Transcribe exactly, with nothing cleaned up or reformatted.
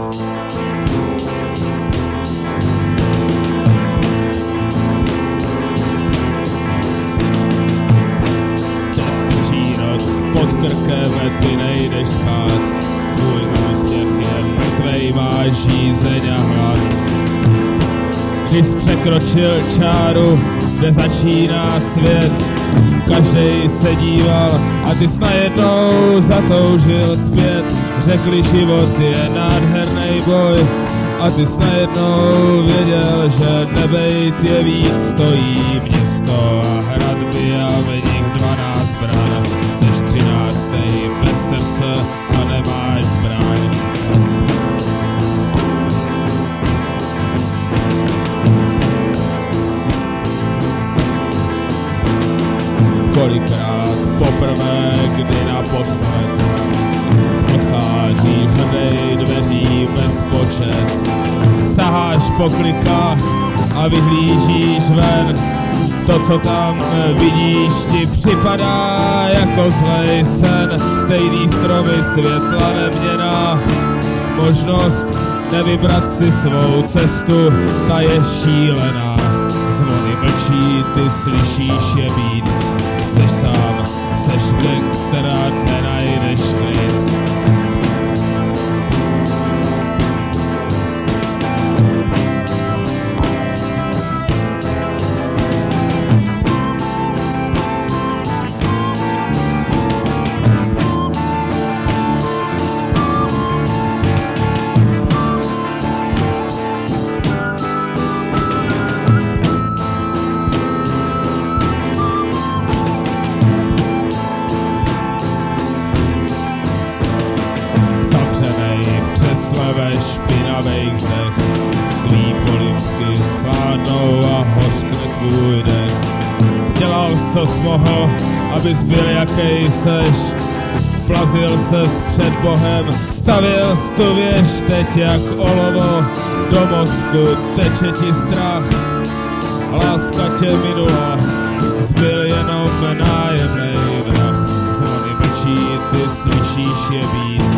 Pod krkem ty nejdeš spát, tvůj úsměv je mrtvej, máš žízeň a hlad. Když jsi překročil čáru, kde začíná svět, každej se díval a ty jsi najednou zatoužil zpět. Řekli, život je nádherný boj a ty jsi najednou věděl, že nebejt je víc. Stojí město a hradby a v nich dvanáct bran. Seš třináctej bez srdce a nemáš zbraň. Kolikrát poprvé, kdy naposled odcházíš hrdej dveří bez počet. Saháš po klikách a vyhlížíš ven. To, co tam vidíš, ti připadá jako zlej sen. Stejný stromy, světla neměná, možnost nevybrat si svou cestu, ta je šílená. Zvony mlčí, ty slyšíš je být. Seš sám, seš gangster a nenajdeš klid. Ve špinavých zdech tvý polibky sládnou a hořkne tvůj dech. Dělal jsi, co jsi mohl, abys byl jakej seš. Plazil ses před Bohem, stavěl jsi tu věž, teď jak olovo do mozku teče ti strach. Láska tě minula, zbyl jenom nájemnej vrah. Zvony mlčí, ty slyšíš je být.